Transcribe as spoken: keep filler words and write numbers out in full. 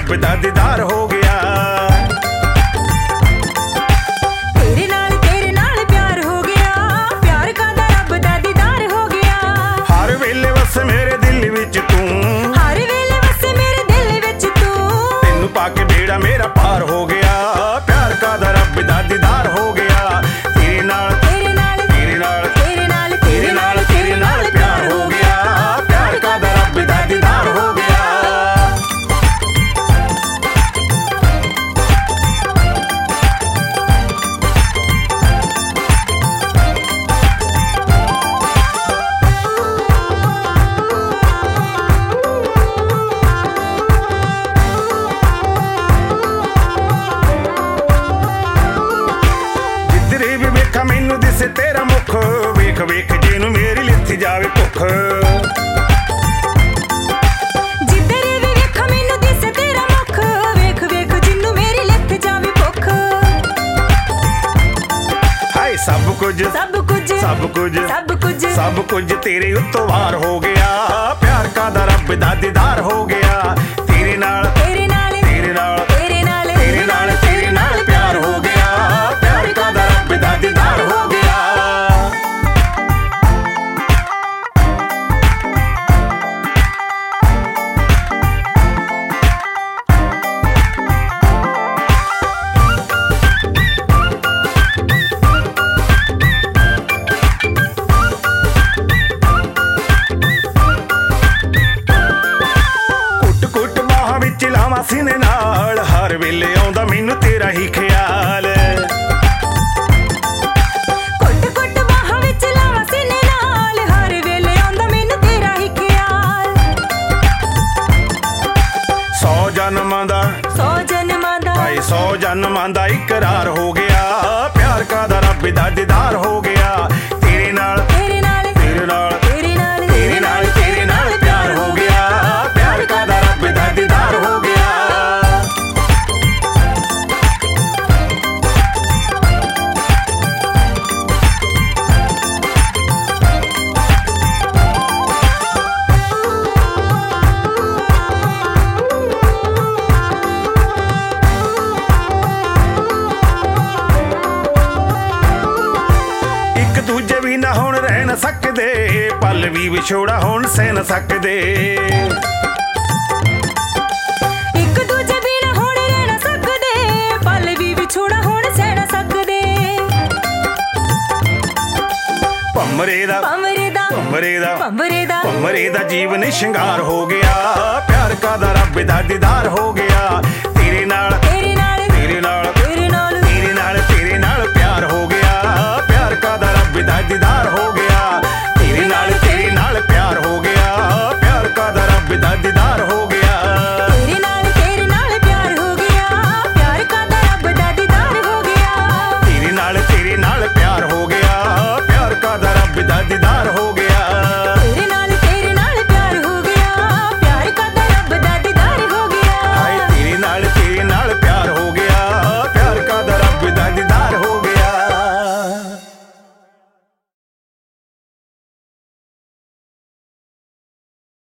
रब दा दीदार हो गया। तेरे नाल तेरे नाल प्यार हो गया, प्यार का दा रब दा दीदार हो गया। हर वेले वस मेरे दिल विच तू, हर वेले वस मेरे दिल विच तू, तेनू पाके बेड़ा मेरा पार हो गया। प्यार का दा रब दा दीदार हो गया। तेरे नाल तेरे नाल तेरे नाल तेरे नाल तेरे नाल तेरे नाल प्यार हो गया। प्यार का दा रब दा दीदार हो गया। मैनू दिसे तेरा मुख, वेख वेख जिनू मेरी लिथी जावे भुख। जिधर भी वेख मैनू दिसे तेरा मुख, वेख वेख जिनू मेरी लिथ जावे भुख। हाय सब कुछ सब कुछ सब कुछ सब कुछ सब कुछ तेरे उत्तों वार हो गया। प्यार का दा रब दा दीदार हो गया। तेरे नाल तेरे नाल तेरे नाल तेरे नाल तेरे नाल तेरे नाल प्यार हो गया। प्यार का दा रब दा दीदार हो गया। लावा सीने नाल हर वेले आउंदा मैनू तेरा ही ख्याल। कुट कुट बाहां विच लावा सीने नाल हर वेले आउंदा मैनू तेरा ही ख्याल। सौ जन्मां दा सौ जन्मां दा भाई सौ जन्मां दा इकरार हो गया। प्यार का दा रब दा दीदार हो गया। तेरे नाल तेरे नाल तेरे नाल तेरे नाल तेरे नाल तेरे नाल प्यार हो गया। प्यार का दा रब दा दीदार हो गया। दूजे भी ना हुण रह न सकदे, पल भी विछोड़ा हुण सह न सकदे। एक दूजे भी ना हुण रह न सकदे, पल भी विछोड़ा हुण सह न सकदे। भंवरे दा भंवरे दा भंवरे दा भंवरे दा भंवरे दा जीवन शिंगार हो गया। प्यार का दा रब दा दीदार हो गया।